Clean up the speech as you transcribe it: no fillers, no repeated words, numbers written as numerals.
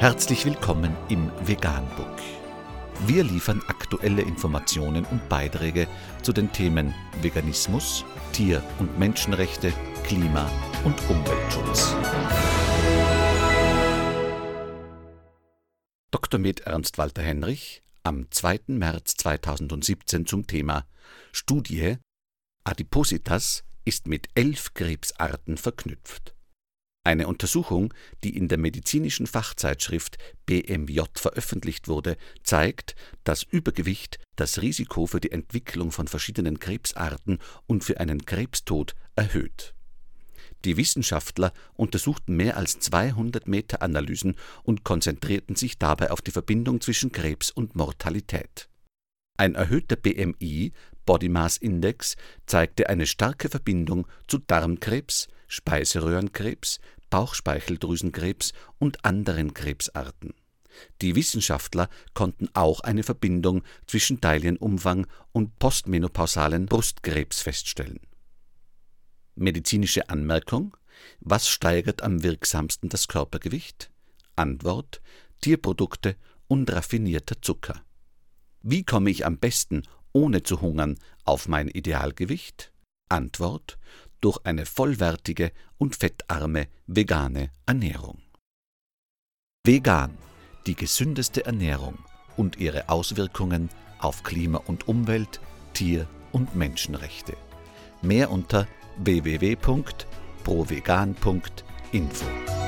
Herzlich willkommen im Veganbook. Wir liefern aktuelle Informationen und Beiträge zu den Themen Veganismus, Tier- und Menschenrechte, Klima- und Umweltschutz. Dr. med. Ernst Walter Henrich am 2. März 2017 zum Thema Studie: Adipositas ist mit 11 Krebsarten verknüpft. Eine Untersuchung, die in der medizinischen Fachzeitschrift BMJ veröffentlicht wurde, zeigt, dass Übergewicht das Risiko für die Entwicklung von verschiedenen Krebsarten und für einen Krebstod erhöht. Die Wissenschaftler untersuchten mehr als 200 Meta-Analysen und konzentrierten sich dabei auf die Verbindung zwischen Krebs und Mortalität. Ein erhöhter BMI, Body Mass Index, zeigte eine starke Verbindung zu Darmkrebs, Speiseröhrenkrebs, Bauchspeicheldrüsenkrebs und anderen Krebsarten. Die Wissenschaftler konnten auch eine Verbindung zwischen Teilienumfang und postmenopausalen Brustkrebs feststellen. Medizinische Anmerkung: Was steigert am wirksamsten das Körpergewicht? Antwort: Tierprodukte und raffinierter Zucker. Wie komme ich am besten, ohne zu hungern, auf mein Idealgewicht? Antwort: durch eine vollwertige und fettarme vegane Ernährung. Vegan, die gesündeste Ernährung und ihre Auswirkungen auf Klima und Umwelt, Tier- und Menschenrechte. Mehr unter www.provegan.info.